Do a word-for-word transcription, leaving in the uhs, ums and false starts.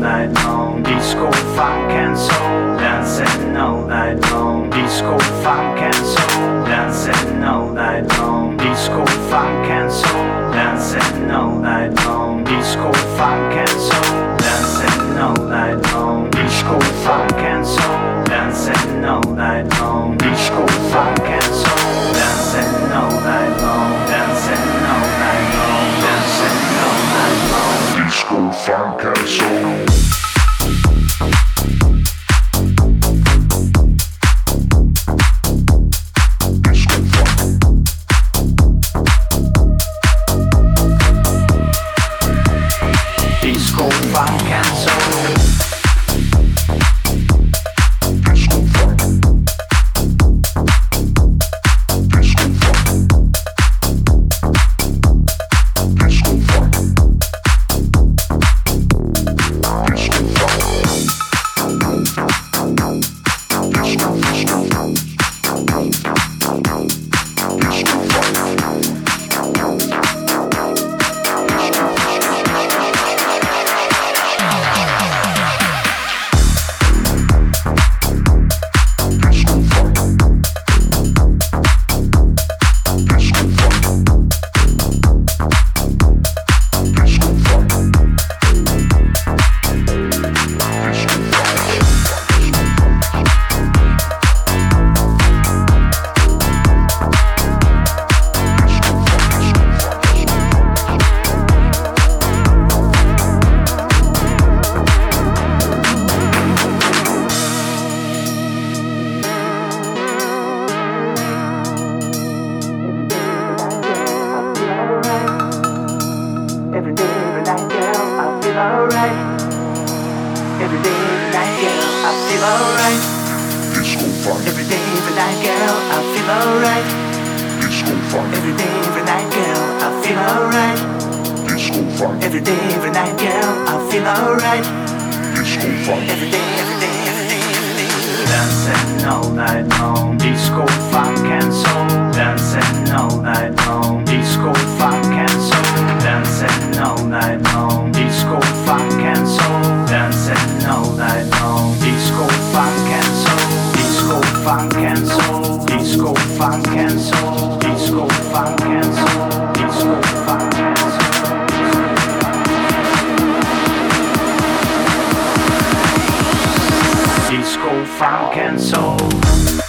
night long. Disco, funk and soul, dancing all night long. Disco, funk and soul, dancing all night long. Disco, funk and soul, dancing all night long. Disco, funk and soul, dancing all night long. Disco, funk and soul, dancing all night long. Disco, funk and soul, dancing all night long. Dancing all night long. Dancing all night long. Disco, funk and soul. Disco, funk and soul.